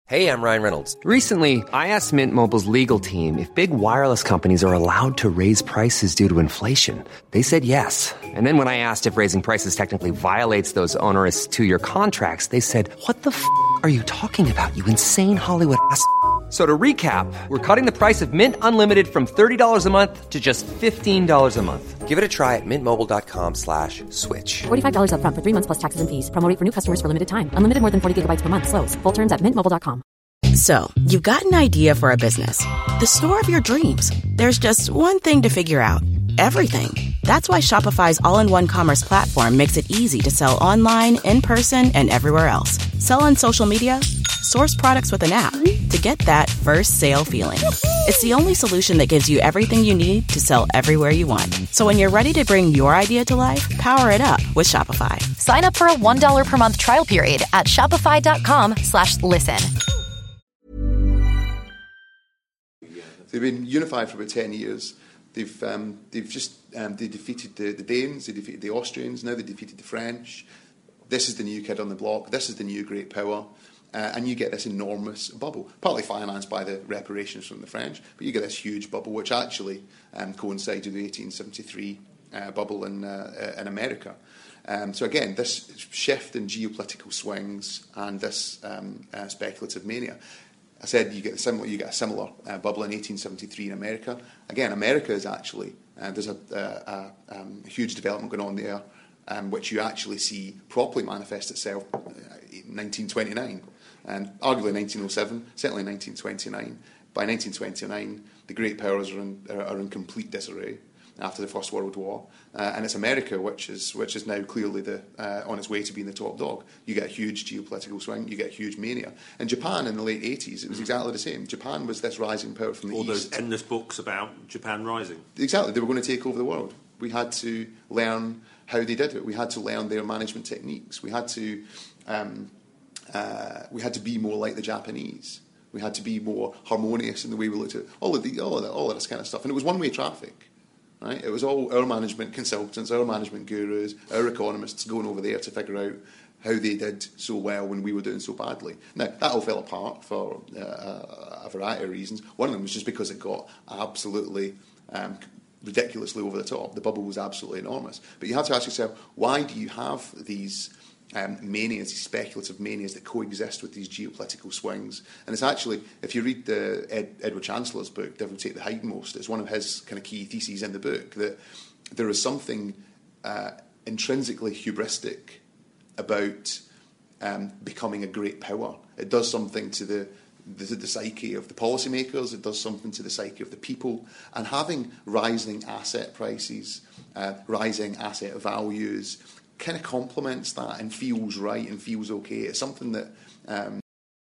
Hey, I'm Ryan Reynolds. Recently, I asked Mint Mobile's legal team if big wireless companies are allowed to raise prices due to inflation. They said yes. And then when I asked if raising prices technically violates those onerous two-year contracts, they said, "What the f*** are you talking about, you insane Hollywood ass?" So to recap, we're cutting the price of Mint Unlimited from $30 a month to just $15 a month. Give it a try at mintmobile.com/switch. $45 up front for 3 months plus taxes and fees. Promo rate for new customers for limited time. Unlimited more than 40 gigabytes per month. Slows full terms at mintmobile.com. So, you've got an idea for a business. The store of your dreams. There's just one thing to figure out. Everything. That's why Shopify's all-in-one commerce platform makes it easy to sell online, in person, and everywhere else. Sell on social media, source products with an app to get that first sale feeling. It's the only solution that gives you everything you need to sell everywhere you want. So when you're ready to bring your idea to life, power it up with Shopify. Sign up for a $1 per month trial period at shopify.com/listen. They've been unified for about 10 years. They defeated the Danes, they defeated the Austrians, now they defeated the French. This is the new kid on the block, this is the new great power, and you get this enormous bubble, partly financed by the reparations from the French, but you get this huge bubble which actually coincided with the 1873 bubble in America. So again, this shift in geopolitical swings and this speculative mania. I said you get a similar bubble in 1873 in America. Again, America is actually there's a huge development going on there, which you actually see properly manifest itself in 1929, and arguably 1907, certainly 1929. By 1929, the great powers are in complete disarray after the First World War, and it's America which is now clearly on its way to being the top dog. You get a huge geopolitical swing, you get a huge mania. In Japan in the late 80s, it was exactly the same. Japan was this rising power from the All east. All those endless books about Japan rising. Exactly, they were going to take over the world. We had to learn how they did it. We had to learn their management techniques. We had to be more like the Japanese. We had to be more harmonious in the way we looked at all of this kind of stuff. And it was one-way traffic. Right? It was all our management consultants, our management gurus, our economists going over there to figure out how they did so well when we were doing so badly. Now, that all fell apart for a variety of reasons. One of them was just because it got absolutely ridiculously over the top. The bubble was absolutely enormous. But you have to ask yourself, why do you have these manias, these speculative manias that coexist with these geopolitical swings? And it's actually, if you read Edward Chancellor's book, Devil Take the Hindmost, it's one of his kind of key theses in the book, that there is something intrinsically hubristic about becoming a great power. It does something to the psyche of the policymakers, it does something to the psyche of the people, and having rising asset prices, rising asset values, kind of complements that and feels right and feels okay. It's something that